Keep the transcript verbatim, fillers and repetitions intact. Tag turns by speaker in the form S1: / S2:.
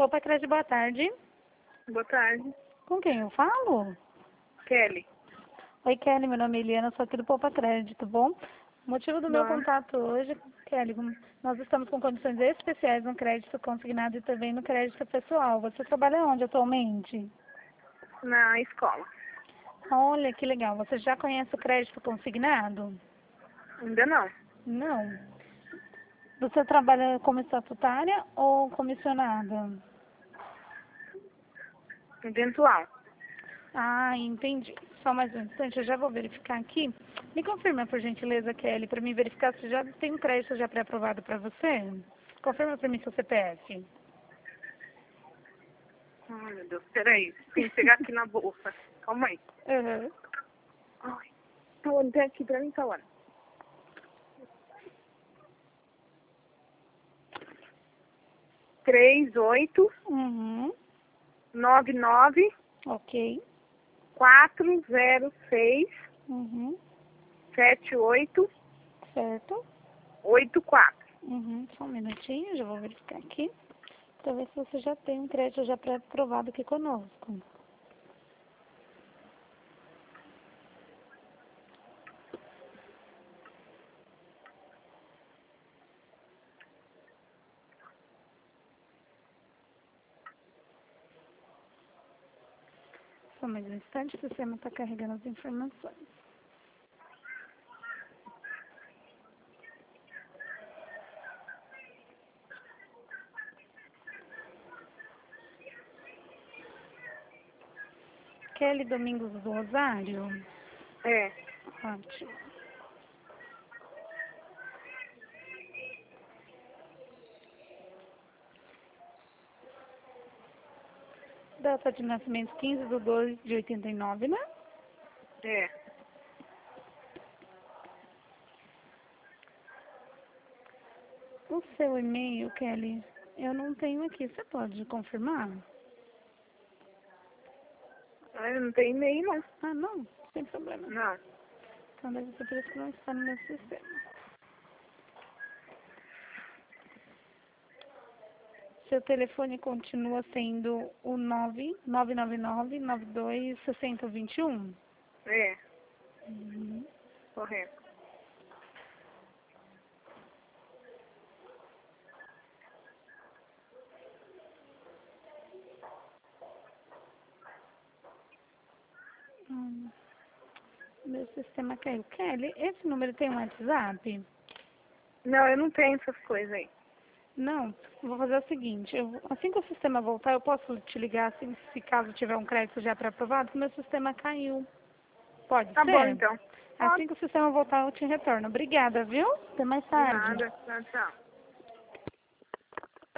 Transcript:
S1: Poupa Crédito, boa tarde.
S2: Boa tarde.
S1: Com quem eu falo?
S2: Kelly.
S1: Oi, Kelly, meu nome é Eliana, sou aqui do Poupa Crédito, bom? O motivo do meu
S2: Bom.
S1: contato hoje, Kelly, nós estamos com condições especiais no crédito consignado e também no crédito pessoal. Você trabalha onde atualmente?
S2: Na escola.
S1: Olha, que legal. Você já conhece o crédito consignado?
S2: Ainda não.
S1: Não. Você trabalha como estatutária ou comissionada?
S2: Eventual.
S1: Ah, entendi. Só mais um instante, eu já vou verificar aqui. Me confirma, por gentileza, Kelly, para mim verificar se já tem um crédito já pré-aprovado para você. Confirma para mim seu C P F.
S2: Ai, meu Deus. Peraí. Tem que pegar aqui na bolsa. Calma aí.
S1: Uhum.
S2: Ai. Tawana, tem aqui pra mim, Tawana. Três, oito,
S1: Uhum.
S2: nove, nove,
S1: Ok.
S2: quatro, zero, seis,
S1: Uhum.
S2: sete, oito,
S1: Certo.
S2: oito, quatro.
S1: Uhum. Só um minutinho, já vou verificar aqui. Para ver se você já tem um crédito já pré-aprovado aqui conosco. Só mais um instante, o sistema está carregando as informações. Kelly Domingos do Rosário?
S2: É.
S1: Ótimo. Data de nascimento quinze de dois de oitenta e nove, né?
S2: É.
S1: O seu e-mail, Kelly, eu não tenho aqui. Você pode confirmar?
S2: Ai, não tem e-mail, não.
S1: Ah, não? Sem problema.
S2: Não.
S1: Então deve ser por isso que não está no meu sistema. Seu telefone continua sendo o nove nove nove nove nove dois seis zero dois um?
S2: É.
S1: Uhum.
S2: Correto.
S1: Hum. Meu sistema caiu. Kelly, esse número tem um WhatsApp?
S2: Não, eu não tenho essas coisas aí.
S1: Não, eu vou fazer o seguinte, eu, assim que o sistema voltar, eu posso te ligar assim, se caso tiver um crédito já pré-aprovado, que meu sistema caiu. Pode
S2: Tá bom,
S1: ser?
S2: então.
S1: Assim
S2: Pode.
S1: que o sistema voltar, eu te retorno. Obrigada, viu? Até mais
S2: De
S1: tarde.
S2: nada. Tchau, tchau.